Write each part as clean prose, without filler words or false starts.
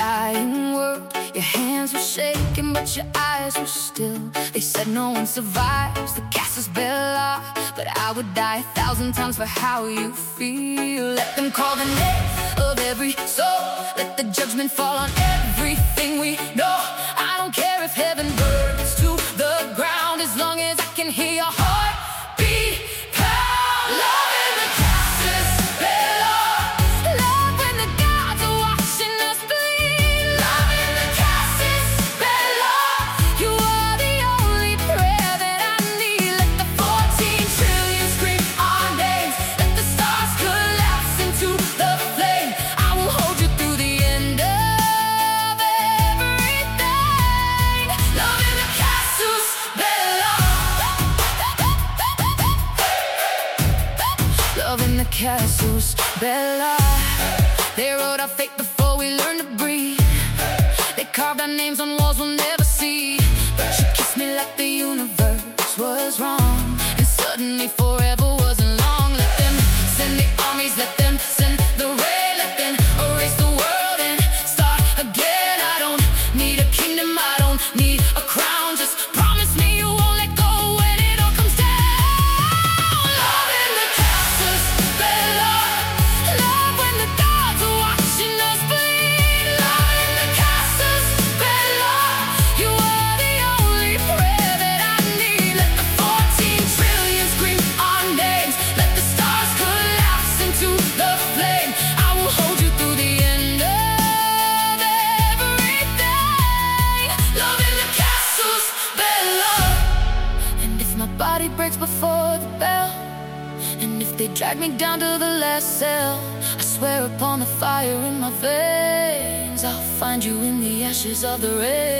dying world. Your hands were shaking, but your eyes were still. They said no one survives the castle's Bella, but I would die 1,000 times for how you feel. Let them call the name of every soul. Let the judgment fall on everything we know. I don't care if heaven burns to the ground, as long as I can hear your heart beat pound. Love in the castle's Bella. Love when the gods are watching us bleed. Love in the castle's Bella. You are the only prayer that I need. Let the 14 trillion scream our names. Let the stars collapse into the flame. I will hold you through the end of everything. Love in the castle's Bella. Love in the castle's Bella. They wrote our fate before we learned to breathe. They carved our names on walls we'll never see. But you kissed me like the universe was wrong, and suddenly forever wasn't long. Let them send the armies, let them send the rain. Let them erase the world and start again. I don't need a kingdom, I don't need a crown. Just promise me you won't let go when it all comes down. Love in the castle's Bella. Love when the gods are watching us bleed. Love in the castle's Bella. You are the only prayer that I need. Let the 14 trillion scream our names. Let the stars collapse into the flame. I will hold you through the end of everything. Love in the castle's Bella. And if my body breaks before the bell, and if they drag me down to the last cell, I swear upon the fire in my veins, I'll find you in the ashes of the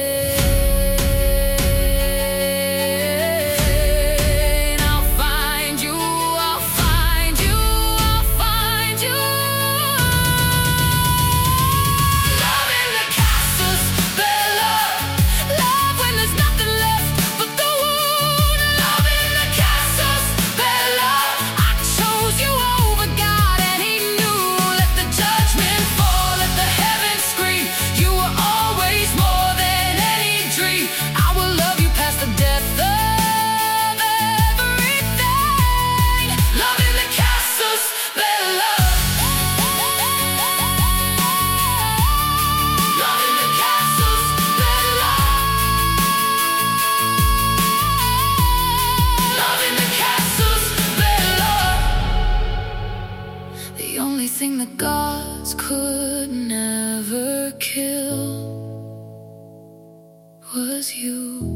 rain. I'll find you, I'll find you, I'll find you. Love in the castle's Bella. Love when there's nothing left but the wound. Love in the castle's Bella. I chose you over God and He knew. Let the judgment fall, let the heavens scream. You were always more than any dream. I will love you past the death of everything. Love in the castle's Bella. Love in the castle's Bella. Love in the castle's Bella. The only thing the gods could never kill was you.